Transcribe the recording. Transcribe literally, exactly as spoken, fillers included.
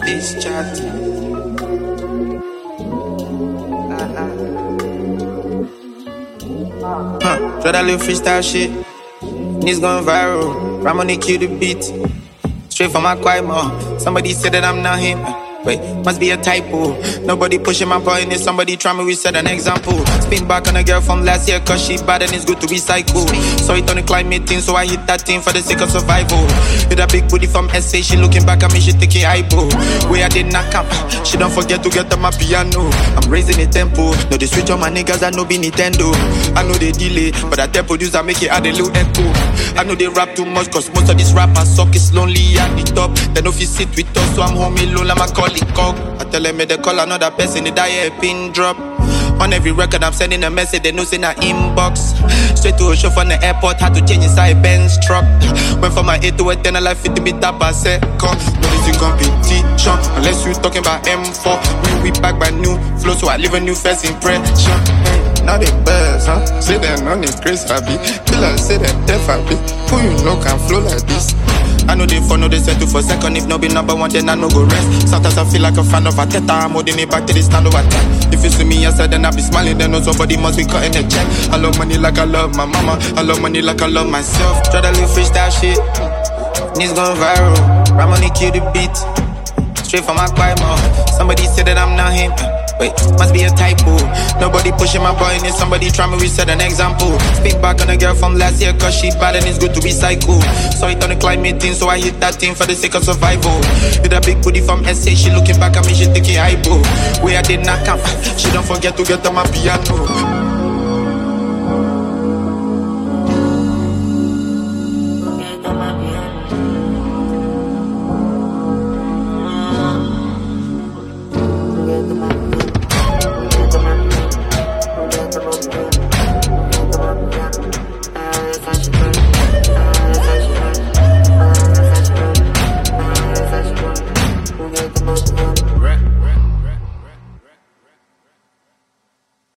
this chat. Huh, try that little freestyle shit. Niggas going viral. Ramoni cue the beat. Straight from my quiet mouth. Somebody said that I'm not him. Wait, must be a typo. Nobody pushing my point, it's somebody trying me, we set an example. Spin back on a girl from last year, cause she bad and it's good to recycle. So it on the climate thing, so I hit that thing for the sake of survival. With a big booty from S A, she looking back at me, she thinking eyeball. Where I did not camp, she don't forget to get on my piano. I'm raising the tempo, no they switch on my niggas, I know be Nintendo. I know they delay, but I tell producer make it add a little echo. I know they rap too much, cause most of these rappers suck, it's lonely at the top. They know if you sit with us, so I'm home alone, I'm a colleague. I tell them they call another person, they die a pin drop. On every record I'm sending a message, they know say na inbox. Straight to a show from the airport, had to change inside Benz truck. Went from my eight to a ten, I like fifty bit up a second. No this in competition, unless you talking about M four. We we back by new flow, so I leave a new first impression. Now they buzz, huh? Say they're not in grace, I be. Killer say they're deaf, I be. Who you know can flow like this? I know they for no they settle for second. If no be number one, then I no go rest. Sometimes I feel like a fan of Arteta. I'm holding it back to the stand over ten. If you see me outside, then I be smiling. Then know somebody must be cutting a check. I love money like I love my mama. I love money like I love myself. Try that little freestyle shit. Niggas going viral. Ramoni cue the beat. Straight from my quiet mouth. Somebody said that I'm not him. Wait, must be a typo. Nobody pushing my boy, and somebody trying me, we set an example. Speak back on a girl from last year, cause she bad and it's good to recycle. So it on the climate thing, so I hit that thing for the sake of survival. With a big booty from S A, she looking back at me, she thinking eyeball. Where I did not camp, she don't forget to get on my piano.